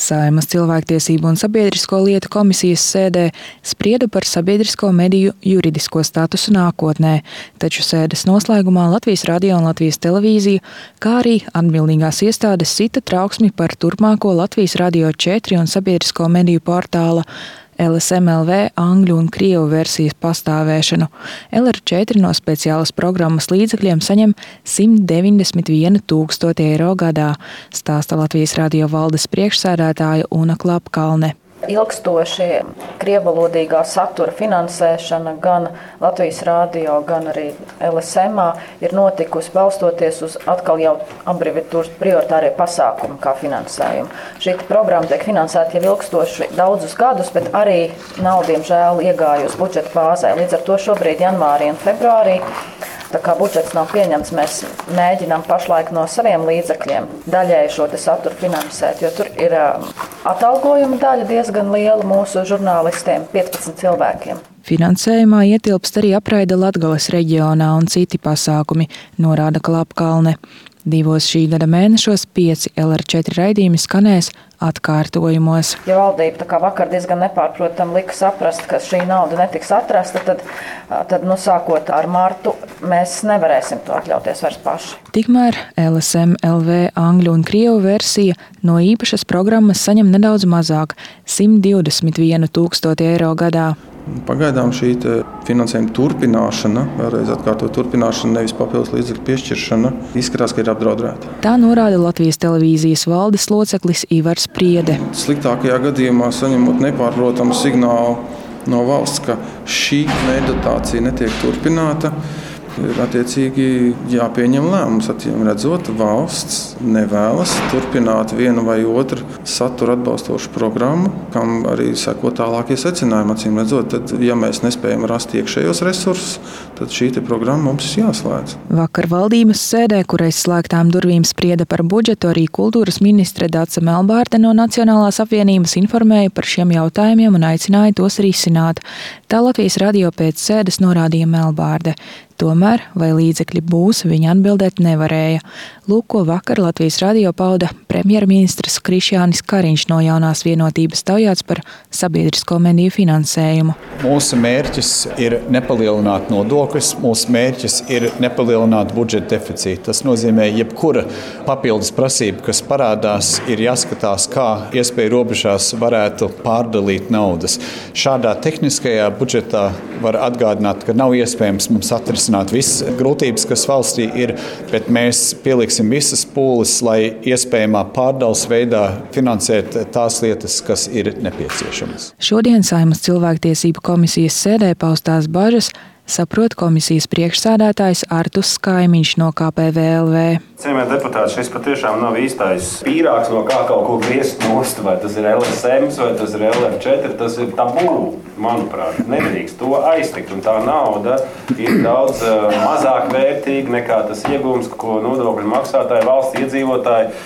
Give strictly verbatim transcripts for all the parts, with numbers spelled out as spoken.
Saeimas cilvēktiesību un sabiedrisko lietu komisijas sēdē sprieda par sabiedrisko mediju juridisko statusu nākotnē, taču sēdes noslēgumā Latvijas radio un Latvijas televīzija, kā arī atbildīgās iestādes sita trauksmi par turpmāko Latvijas radio četri un sabiedrisko mediju portāla L S M L V angļu un krievu versijas pastāvēšanu. L R četri no speciālas programmas līdzekļiem saņem simt deviņdesmit vienu tūkstoti eiro gadā, stāsta Latvijas radio valdes priekšsēdētāja Una Klapkalne. Ilgstoši krievalodīgā satura finansēšana gan Latvijas radio, gan arī L S M ir notikusi balstoties uz atkal jau abreviatūras prioritārie pasākumi kā finansējumu. Šī programma tiek finansēta jau ilgstoši daudzus gadus, bet arī nav, diemžēl, iegājusi budžeta bāzē. Līdz ar to šobrīd janvārī un februārī, tā kā budžets nav pieņemts, mēs mēģinām pašlaik no saviem līdzekļiem daļēji šo te saturu finansēt, jo tur ir atalgojuma daļa diezgan liela mūsu žurnālistiem, piecpadsmit cilvēkiem. Finansējumā ietilpst arī apraide Latgales reģionā un citi pasākumi, norāda Klapkalne. Divos šī gada mēnešos pieci L R četri raidījumi skanēs atkārtojumos. Ja valdība tā kā vakar diezgan nepārprotam lika saprast, ka šī nauda netiks atrasta, tad, tad nu, sākot ar martu, mēs nevarēsim to atļauties vairs paši. Tikmēr L S M L V angļu un krievu versija no īpašas programmas saņem nedaudz mazāk – simt divdesmit vienu tūkstoti eiro gadā. Pagaidām šī finansējuma turpināšana, vēlreiz atkārtot turpināšana, nevis papildus līdzekļu piešķiršana, izskatās, ka ir apdraudēta. Tā norāda Latvijas televīzijas valdes loceklis Ivars Priede. Sliktākajā gadījumā saņemot nepārprotamu signālu no valsts, ka šī dotācija netiek turpināta, ir attiecīgi jāpieņem lēmums. Atcīm redzot, valsts nevēlas turpināt vienu vai otru satura atbalstošu programmu, kam arī seko tālākie secinājumi. Atcīm redzot, tad, ja mēs nespējam rast iekšējos resursus, tad šī te programma mums ir jāslēdz. Vakar valdības sēdē, kur aiz slēgtām durvīm sprieda par budžetu, arī kultūras ministre Dace Melbārde no Nacionālās apvienības informēja par šiem jautājumiem un aicināja tos risināt. Tā Latvijas radio pēc sēdes norādīja Melbārde. Tomēr, vai līdzekļi būs, viņa atbildēt nevarēja. Lūk, ko vakar Latvijas radio pauda premjerministrs Krišjānis Kariņš no Jaunās vienotības taujāts par sabiedrisko mediju finansējumu. Mūsu mērķis ir nepalielināt nodokļus, mūsu mērķis ir nepalielināt budžeta deficītu. Tas nozīmē, jebkura papildus prasība, kas parādās, ir jāskatās, kā iespēju robežās varētu pārdalīt naudas. Šādā tehniskajā budžetā var atgādināt, ka nav iespējams mums atrisināt visas grūtības, kas valstī ir, bet mēs pieliksim visas pūles, lai iespējamā pārdales veidā finansēt tās lietas, kas ir nepieciešamas. Šodien Saeimas cilvēktiesību komisijas sēdē paustās bažas saprot komisijas priekšsēdētājs Artus Skaimiņš no K P V L V. Cienījamie deputāti, šis patiešām nav īstais pīrāgs, no kā kaut ko griezt nost, vai tas ir L S M vai tas ir L R četri, tas ir tabū, manuprāt. Nedrīkst to aiztikt, un tā nauda ir daudz uh, mazāk vērtīga nekā tas iegūms, ko nodokļu maksātāji, valsts iedzīvotāji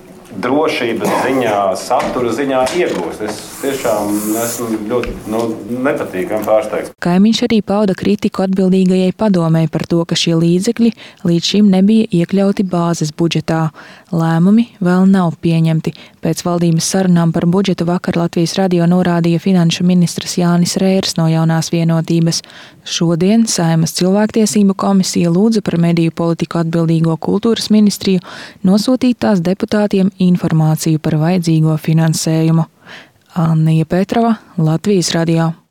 drošības ziņā, satura ziņā iegūst. Es tiešām esmu ļoti nu, nepatīkami pārsteigts. Kaimiņš arī pauda kritiku atbildīgajai padomei par to, ka šie līdzekļi līdz šim nebija iekļauti bāzes budžetā. Lēmumi vēl nav pieņemti. Pēc valdības sarunām par budžetu vakar Latvijas radio norādīja finanšu ministrs Jānis Rērs no Jaunās vienotības. Šodien Saeimas cilvēktiesību komisija lūdza par mediju politiku atbildīgo kultūras ministriju nosūtīt tās deputātiem informāciju par vajadzīgo finansējumu. Annija Petrova, Latvijas radio.